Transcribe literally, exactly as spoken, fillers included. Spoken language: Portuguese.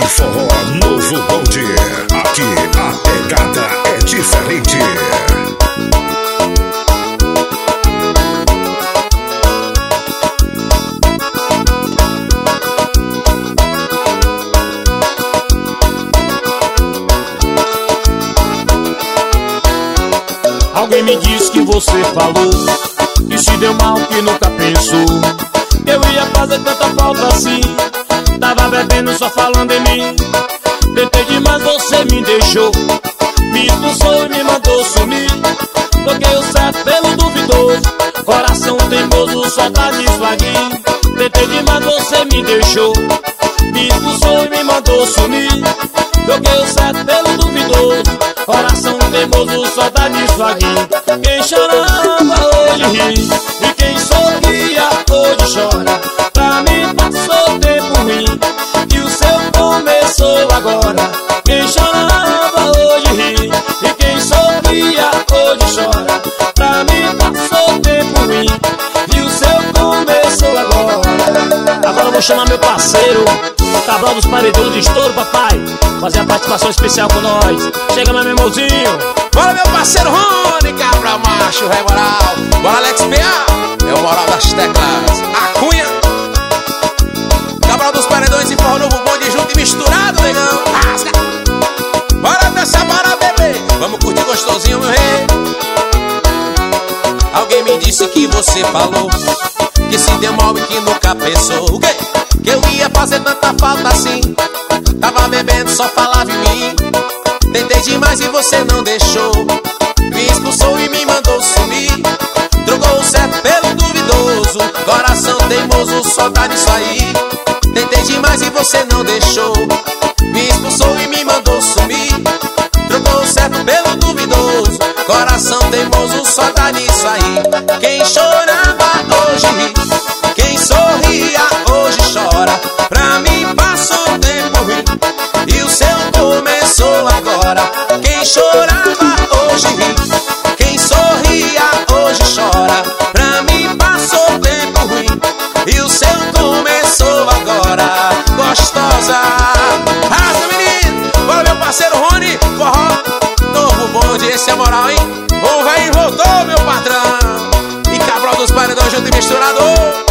forró novo bonde. Aqui a pegada é diferente. Alguém me disse que você falou que se deu mal, que nunca pensou que eu ia fazer tanta falta assim. Tava bebendo só falando em mim. Tentei demais, você me deixou, me expulsou e me mandou sumir. Troquei o certo pelo duvidoso, coração teimoso só tá devaguinho. Tentei demais, você me deixou, me expulsou e me mandou sumir. Troquei o certo pelo duvidoso, coração teimoso só tá devaguinho. Quem chorava hoje ri, e quem sorria hoje chora. Pra mim passou tempo ruim, e o seu começou agora. Quem chorava hoje ri, e quem sorria hoje chora. Pra mim passou tempo ruim, e o seu começou agora. Agora eu vou chamar meu parceiro, Cabral dos Paredões de Estouro, papai, fazer a participação especial com nós. Chega, meu irmãozinho. Bora, meu parceiro Rony, Cabral macho, rei moral. Bora, Alex P A, é o moral das teclas. A Cunha, Cabral dos Paredões e forró novo bonde junto e misturado, negão. Rasga. Bora dançar, bora beber, vamos curtir gostosinho, meu rei. Alguém me disse que você falou que se deu mal e que nunca pensou o quê? Que eu ia fazer tanta falta assim. Tava bebendo, só falava em mim. Tentei demais e você não deixou, me expulsou e me mandou sumir. Trocou o certo pelo duvidoso, coração teimoso só tá nisso aí. Tentei demais e você não deixou, me expulsou e me mandou sumir. Trocou o certo pelo duvidoso, coração teimoso só tá nisso aí. Quem chorava hoje ri, quem sorria hoje chora. Pra mim passou tempo ruim, e o seu começou agora. Quem chorava hoje ri, quem sorria hoje chora. Pra mim passou tempo ruim, e o seu começou agora. Gostosa, rasga menino, bora meu parceiro Rony, forró novo bonde, esse é moral, hein? O velho voltou, meu patrão, e Cabral dos Paredões junto e misturado.